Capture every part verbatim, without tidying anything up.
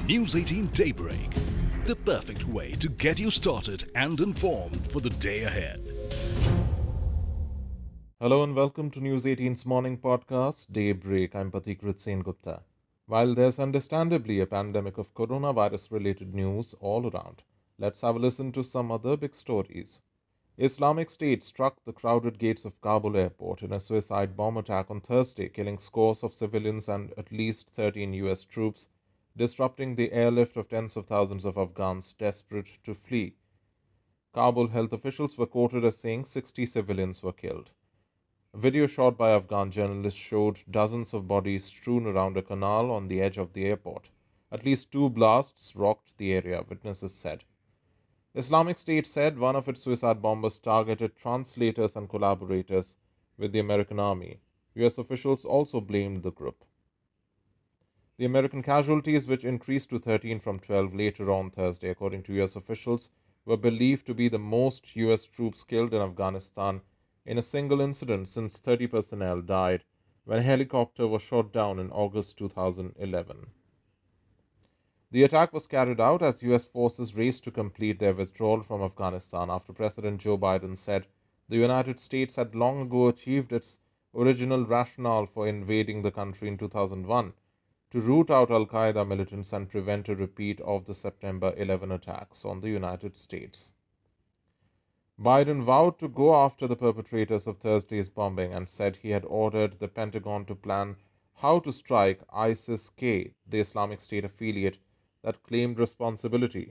News eighteen Daybreak, the perfect way to get you started and informed for the day ahead. Hello and welcome to News eighteen's morning podcast, Daybreak. I'm Patikrit Sen Gupta. While there's understandably a pandemic of coronavirus-related news all around, let's have a listen to some other big stories. Islamic State struck the crowded gates of Kabul airport in a suicide bomb attack on Thursday, killing scores of civilians and at least thirteen U S troops, disrupting the airlift of tens of thousands of Afghans desperate to flee. Kabul health officials were quoted as saying sixty civilians were killed. A video shot by Afghan journalists showed dozens of bodies strewn around a canal on the edge of the airport. At least two blasts rocked the area, witnesses said. Islamic State said one of its suicide bombers targeted translators and collaborators with the American army. U S officials also blamed the group. The American casualties, which increased to thirteen from twelve later on Thursday, according to U S officials, were believed to be the most U S troops killed in Afghanistan in a single incident since thirty personnel died when a helicopter was shot down in August two thousand eleven. The attack was carried out as U S forces raced to complete their withdrawal from Afghanistan after President Joe Biden said the United States had long ago achieved its original rationale for invading the country in two thousand one, to root out al-Qaeda militants and prevent a repeat of the September eleventh attacks on the United States. Biden vowed to go after the perpetrators of Thursday's bombing and said he had ordered the Pentagon to plan how to strike ISIS-K, the Islamic State affiliate that claimed responsibility.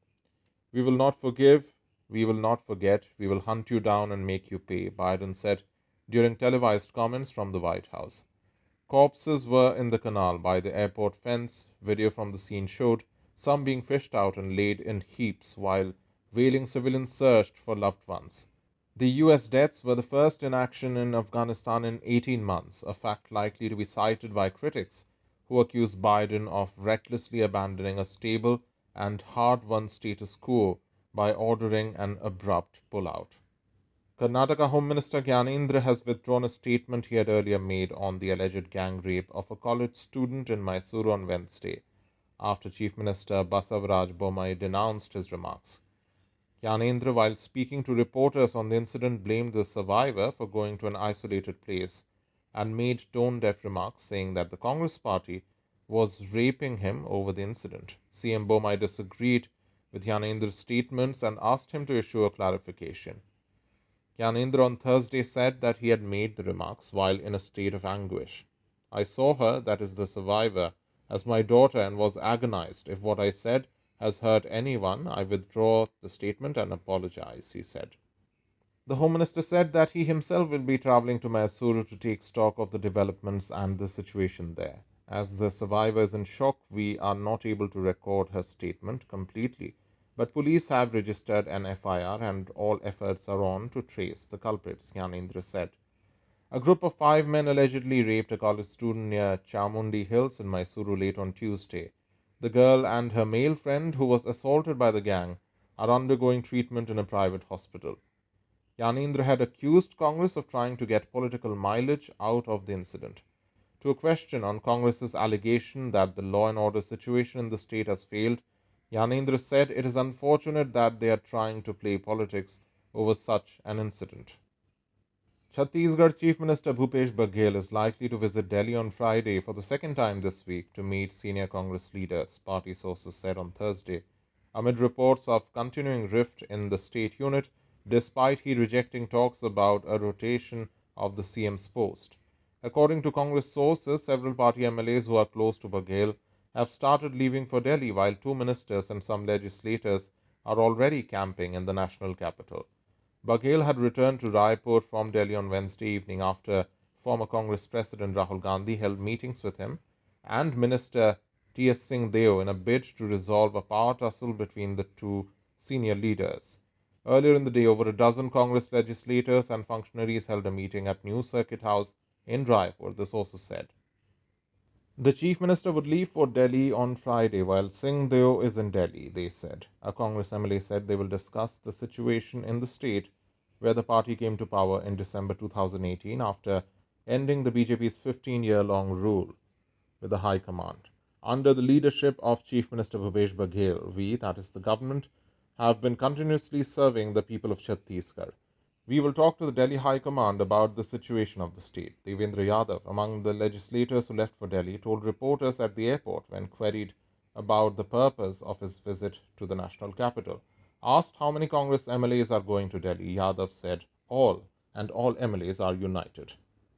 "We will not forgive, we will not forget, we will hunt you down and make you pay," Biden said during televised comments from the White House. Corpses were in the canal by the airport fence. Video from the scene showed some being fished out and laid in heaps while wailing civilians searched for loved ones. The U S deaths were the first in action in Afghanistan in eighteen months, a fact likely to be cited by critics who accuse Biden of recklessly abandoning a stable and hard-won status quo by ordering an abrupt pullout. Karnataka Home Minister Gyanendra has withdrawn a statement he had earlier made on the alleged gang rape of a college student in Mysuru on Wednesday, after Chief Minister Basavaraj Bommai denounced his remarks. Gyanendra, while speaking to reporters on the incident, blamed the survivor for going to an isolated place and made tone-deaf remarks, saying that the Congress party was raping him over the incident. C M Bommai disagreed with Gyanendra's statements and asked him to issue a clarification. Gyanendra on Thursday said that he had made the remarks while in a state of anguish. "I saw her, that is the survivor, as my daughter and was agonized. If what I said has hurt anyone, I withdraw the statement and apologize," he said. The Home Minister said that he himself will be traveling to Mysuru to take stock of the developments and the situation there. As the survivor is in shock, we are not able to record her statement completely, but police have registered an F I R and all efforts are on to trace the culprits, Gyanendra said. A group of five men allegedly raped a college student near Chamundi Hills in Mysuru late on Tuesday. The girl and her male friend, who was assaulted by the gang, are undergoing treatment in a private hospital. Gyanendra had accused Congress of trying to get political mileage out of the incident. To a question on Congress's allegation that the law and order situation in the state has failed, Gyanendra said it is unfortunate that they are trying to play politics over such an incident. Chhattisgarh Chief Minister Bhupesh Baghel is likely to visit Delhi on Friday for the second time this week to meet senior Congress leaders, party sources said on Thursday, amid reports of continuing rift in the state unit, despite he rejecting talks about a rotation of the C M's post. According to Congress sources, several party M L As who are close to Baghel have started leaving for Delhi, while two ministers and some legislators are already camping in the national capital. Baghel had returned to Raipur from Delhi on Wednesday evening after former Congress President Rahul Gandhi held meetings with him and Minister T S Singh Deo in a bid to resolve a power tussle between the two senior leaders. Earlier in the day, over a dozen Congress legislators and functionaries held a meeting at New Circuit House in Raipur, the sources said. The Chief Minister would leave for Delhi on Friday while Singh Deo is in Delhi, they said. A Congress M L A said they will discuss the situation in the state where the party came to power in December two thousand eighteen after ending the B J P's fifteen-year-long rule with the High Command. under the leadership of Chief Minister Bhupesh Baghel. We, that is the government, have been continuously serving the people of Chhattisgarh. We will talk to the Delhi High Command about the situation of the state. Devendra Yadav, among the legislators who left for Delhi, told reporters at the airport when queried about the purpose of his visit to the national capital. Asked how many Congress M L As are going to Delhi, Yadav said all, and all M L As are united.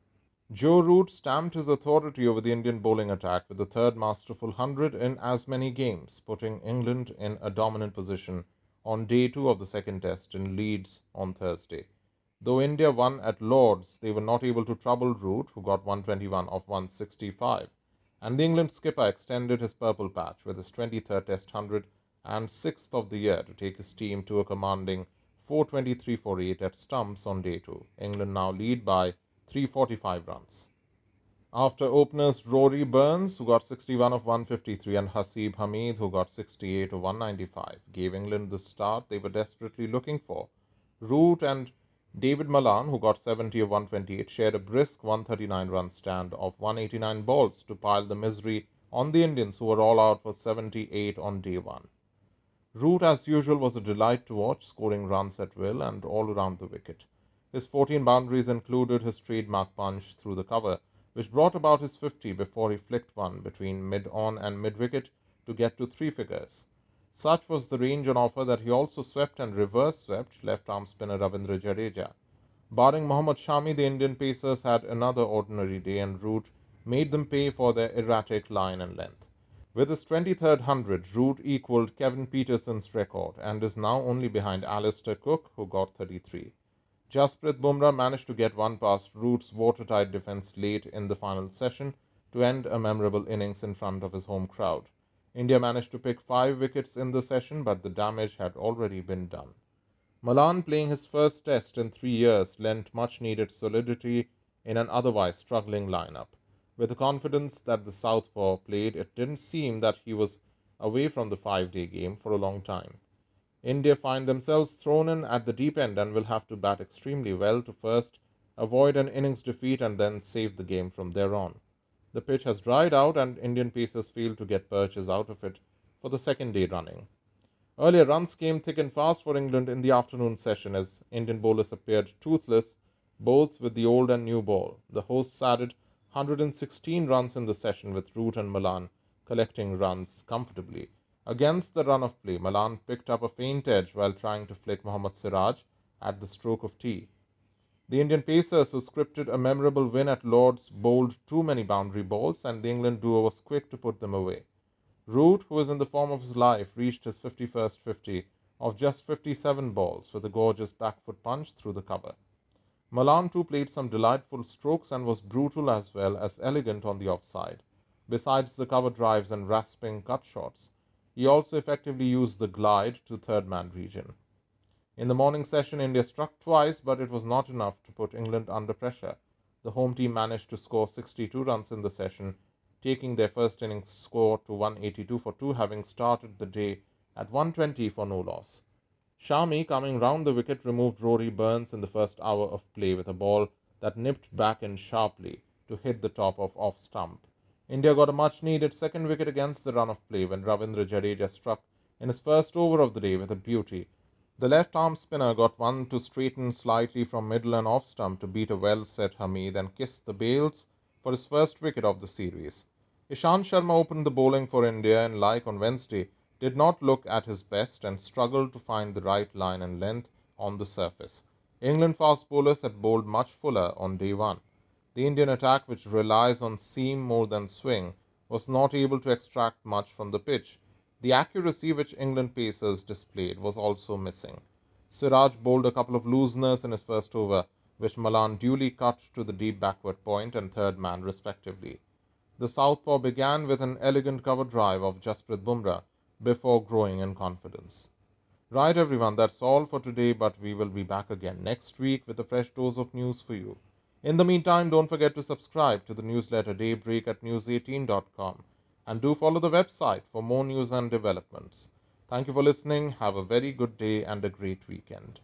Joe Root stamped his authority over the Indian bowling attack with the third masterful hundred in as many games, putting England in a dominant position on day two of the second test in Leeds on Thursday. Though India won at Lord's, they were not able to trouble Root, who got one twenty-one of one sixty-five, and the England skipper extended his purple patch with his twenty-third test hundred and sixth of the year to take his team to a commanding four twenty-three for eight at stumps on day two. England now lead by three forty-five runs. After openers Rory Burns, who got sixty-one of one fifty-three, and Hasib Hamid, who got sixty-eight of one ninety-five, gave England the start they were desperately looking for, Root and David Malan, who got seventy of one twenty-eight, shared a brisk one thirty-nine run stand of one eighty-nine balls to pile the misery on the Indians, who were all out for seventy-eight on day one. Root, as usual, was a delight to watch, scoring runs at will and all around the wicket. His fourteen boundaries included his trademark punch through the cover, which brought about his fifty before he flicked one between mid-on and mid-wicket to get to three figures. Such was the range on offer that he also swept and reverse-swept left-arm spinner Ravindra Jadeja. Barring Mohammad Shami, the Indian pacers had another ordinary day, and Root made them pay for their erratic line and length. With his twenty-third hundred, Root equalled Kevin Peterson's record and is now only behind Alistair Cook, who got thirty-three. Jasprit Bumrah managed to get one past Root's watertight defence late in the final session to end a memorable innings in front of his home crowd. India managed to pick five wickets in the session, but the damage had already been done. Malan, playing his first test in three years, lent much-needed solidity in an otherwise struggling lineup. With the confidence that the southpaw played, it didn't seem that he was away from the five-day game for a long time. India find themselves thrown in at the deep end and will have to bat extremely well to first avoid an innings defeat and then save the game from there on. The pitch has dried out and Indian pacers failed to get perches out of it for the second day running. Earlier, runs came thick and fast for England in the afternoon session as Indian bowlers appeared toothless, both with the old and new ball. The hosts added one hundred sixteen runs in the session, with Root and Malan collecting runs comfortably. Against the run of play, Malan picked up a faint edge while trying to flick Mohammad Siraj at the stroke of tea. The Indian pacers, who scripted a memorable win at Lord's, bowled too many boundary balls, and the England duo was quick to put them away. Root, who was in the form of his life, reached his fifty-first fifty of just fifty-seven balls with a gorgeous back-foot punch through the cover. Malan too played some delightful strokes and was brutal as well as elegant on the offside. Besides the cover drives and rasping cut shots, he also effectively used the glide to third-man region. In the morning session, India struck twice, but it was not enough to put England under pressure. The home team managed to score sixty-two runs in the session, taking their first innings score to one eighty-two for two, having started the day at one twenty for no loss. Shami, coming round the wicket, removed Rory Burns in the first hour of play with a ball that nipped back in sharply to hit the top of off stump. India got a much-needed second wicket against the run of play when Ravindra Jadeja struck in his first over of the day with a beauty. The left-arm spinner got one to straighten slightly from middle and off stump to beat a well-set Hamid and kiss the bails for his first wicket of the series. Ishant Sharma opened the bowling for India and, like on Wednesday, did not look at his best and struggled to find the right line and length on the surface. England fast bowlers had bowled much fuller on day one. The Indian attack, which relies on seam more than swing, was not able to extract much from the pitch. The accuracy which England pacers displayed was also missing. Siraj bowled a couple of looseners in his first over, which Malan duly cut to the deep backward point and third man respectively. The southpaw began with an elegant cover drive of Jasprit Bumrah before growing in confidence. Right everyone, that's all for today, but we will be back again next week with a fresh dose of news for you. In the meantime, don't forget to subscribe to the newsletter Daybreak at news eighteen dot com and do follow the website for more news and developments. Thank you for listening. Have a very good day and a great weekend.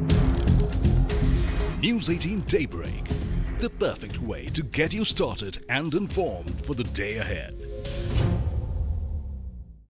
News eighteen Daybreak, the perfect way to get you started and informed for the day ahead.